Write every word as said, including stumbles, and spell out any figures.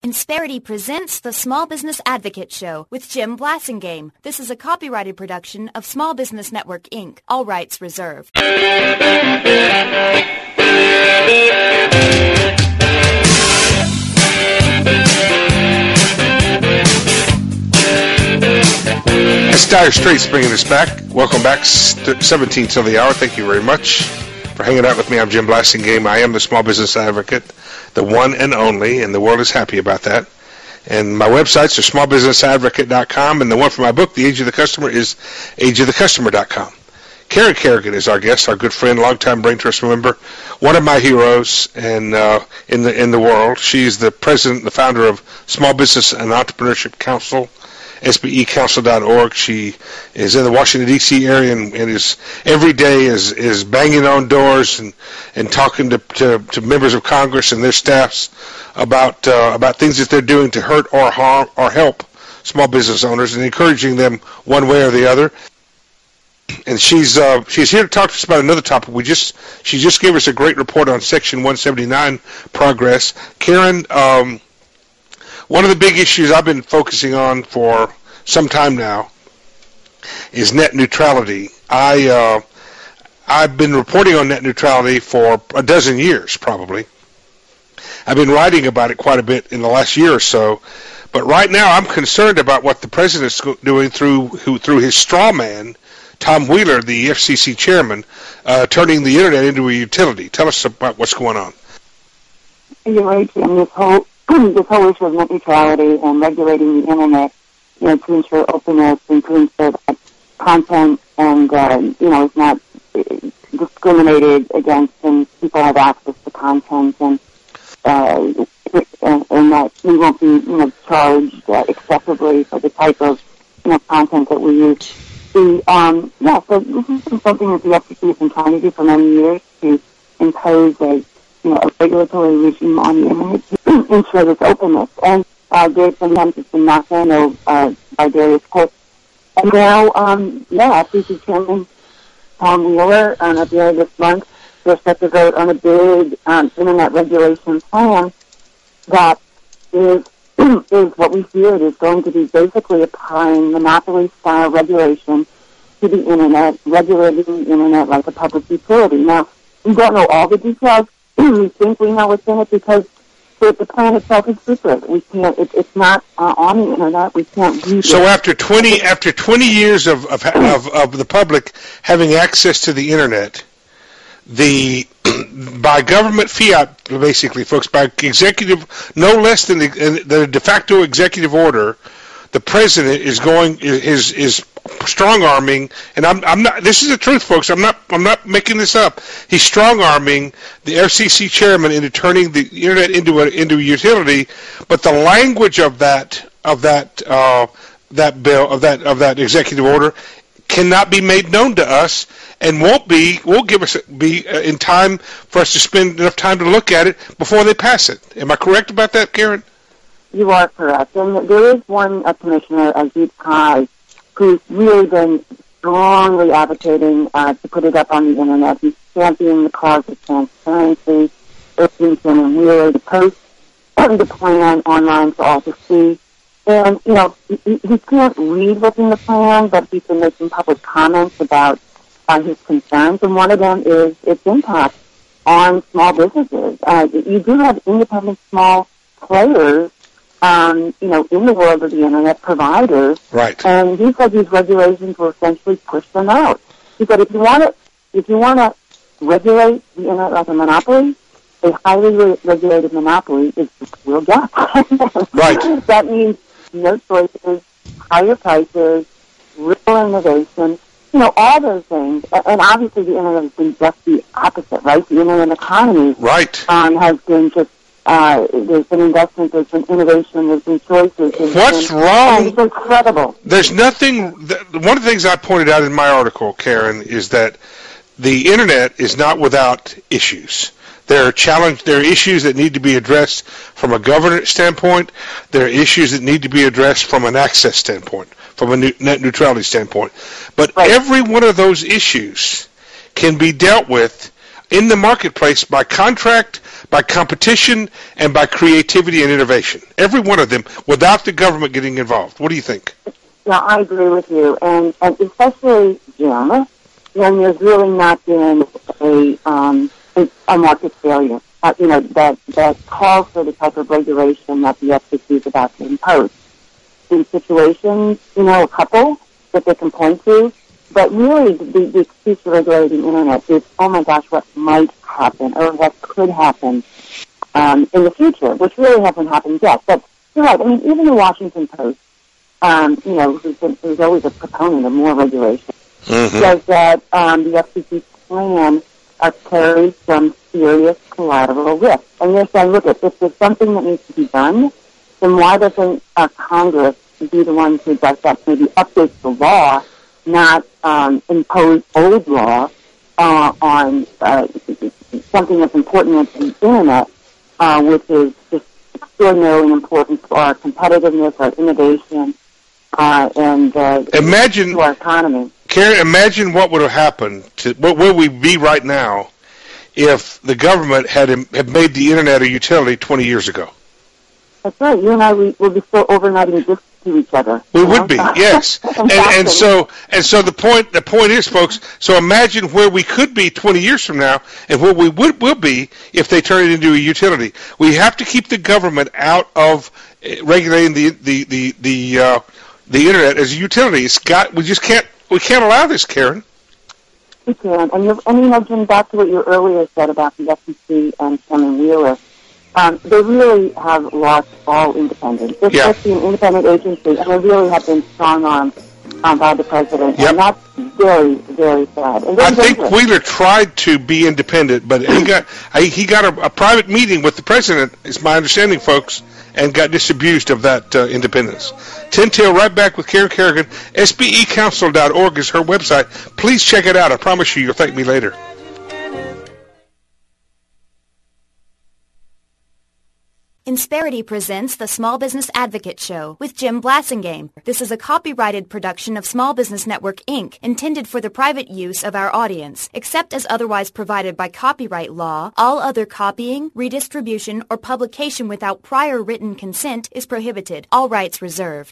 Insperity presents the Small Business Advocate Show with Jim Blasingame. This is a copyrighted production of Small Business Network, Incorporated. All rights reserved. It's Dire Straits bringing us back. Welcome back, seventeen till the hour. Thank you very much for hanging out with me. I'm Jim Blasingame. I am the Small Business Advocate, the one and only, and the world is happy about that. And my websites are small business advocate dot com, and the one for my book, The Age of the Customer, is age of the customer dot com. Karen Kerrigan is our guest, our good friend, longtime Brain Trust member, one of my heroes and uh, in the in the world. She's the president, the founder of Small Business and Entrepreneurship Council, S B E council dot org. She is in the Washington, D C area and, and is every day is, is banging on doors and, and talking to, to, to members of Congress and their staffs about uh, about things that they're doing to hurt or harm or help small business owners and encouraging them one way or the other. And she's uh, she's here to talk to us about another topic. We just she just gave us a great report on Section one seventy-nine progress. Karen, um, one of the big issues I've been focusing on for some time now is net neutrality. I uh, I've been reporting on net neutrality for a dozen years, probably. I've been writing about it quite a bit in the last year or so. But right now, I'm concerned about what the president's doing through who, through his straw man, Tom Wheeler, the F C C chairman, uh, turning the internet into a utility. Tell us about what's going on. You're right, Jim. This whole this whole issue of net neutrality and regulating the internet, you know, to ensure openness and to ensure that content and uh, you know is not discriminated against and people have access to content and uh, and, and that we won't be you know charged uh, excessively for the type of you know content that we use. The, um, yeah, so this has been something that the F C C has been trying to do for many years to impose a, you know, a regulatory regime on the internet to ensure this openness. And uh, there's sometimes it's been knocked down uh, by various courts. And now, um, yeah, F C C Chairman Tom Wheeler, um, at the end of this month, they're set to vote on a big um, internet regulation plan that is is what we feared is going to be basically applying monopoly-style regulation to the internet, regulating the internet like a public utility. Now, we don't know all the details. We think we know what's in it because the, the plan itself is secret. We can't. It, it's not uh, on the internet. We can't read so it. after twenty after twenty years of of, of of the public having access to the internet, the by government fiat, basically, folks, by executive, no less than the, the de facto executive order, the president is going is is strong arming, and I'm I'm not. This is the truth, folks. I'm not I'm not making this up. He's strong arming the F C C chairman into turning the internet into a into a utility, but the language of that of that uh, that bill of that of that executive order cannot be made known to us, and won't be won't give us be uh, in time for us to spend enough time to look at it before they pass it. Am I correct about that, Karen? You are correct, and there is one uh, commissioner, Ajit Pai, who's really been strongly advocating uh, to put it up on the internet. He's championing the cause of transparency, urging Tim and Wheeler to post the plan online for all to see. And, you know, he, he can't read what's in the plan, but he's been making public comments about uh, his concerns, and one of them is its impact on small businesses. Uh, you do have independent small players, um, you know, in the world of the internet, providers. Right. And he said these regulations will essentially push them out. He said if you want to, if you want to regulate the internet like a monopoly, a highly re- regulated monopoly is real gap. Right. That means no choices, higher prices, real innovation, you know, all those things. And obviously the internet has been just the opposite, right? The internet economy right. um, has been just, uh, there's been investment, there's been innovation, there's been choices. There's What's been, wrong? It's incredible. There's nothing, one of the things I pointed out in my article, Karen, is that the internet is not without issues. There are challenge. There are issues that need to be addressed from a governance standpoint. There are issues that need to be addressed from an access standpoint, from a net neutrality standpoint. But right. every one of those issues can be dealt with in the marketplace by contract, by competition and by creativity and innovation. Every one of them, without the government getting involved. What do you think? Yeah, I agree with you, and, and especially, Jim, when there's really not been a um, a market failure, uh, you know, that, that calls for the type of regulation that the F C C is about to impose. In situations, you know, a couple that they can point to, but really the, the excuse for regulating the Internet is, oh my gosh, what might happen or what could happen um, in the future, which really hasn't happened yet. But you're right, I mean, even the Washington Post, um, you know, who's, been, who's always a proponent of more regulation, mm-hmm. says that um, the F C C's plan uh, carries some serious collateral risk. And they're saying, look, if there's something that needs to be done, then why doesn't uh, Congress be the one who does that, maybe updates the law, not um, impose old law uh, on uh, something that's important like the Internet, uh, which is just extraordinarily important for our competitiveness, our innovation, uh, and uh, imagine, to our economy. Karen, imagine what would have happened to what where we'd be right now if the government had had made the Internet a utility twenty years ago. That's right. You and I, we would be still overnighting this to each other. We would be, yes. and, and so, and so the point, the point is, folks. So imagine where we could be twenty years from now, and where we would will be if they turn it into a utility. We have to keep the government out of regulating the the the the uh, the Internet as a utility. It's got. We just can't. We can't allow this, Karen. We can, and you and you know, Jim, back to what you earlier said about the F C C and Chairman Wheeler. Um, they really have lost all independence. They're yeah. supposed to be an independent agency, and they really have been strong-armed um, by the president. Yep. And that's very, very sad. And I think Wheeler tried to be independent, but he got he got a, a private meeting with the president, is my understanding, folks, and got disabused of that uh, independence. Tintail right back with Karen Kerrigan. S B E council dot org is her website. Please check it out. I promise you, you'll thank me later. Insperity presents the Small Business Advocate Show with Jim Blasingame. This is a copyrighted production of Small Business Network, Incorporated, intended for the private use of our audience. Except as otherwise provided by copyright law, all other copying, redistribution, or publication without prior written consent is prohibited. All rights reserved.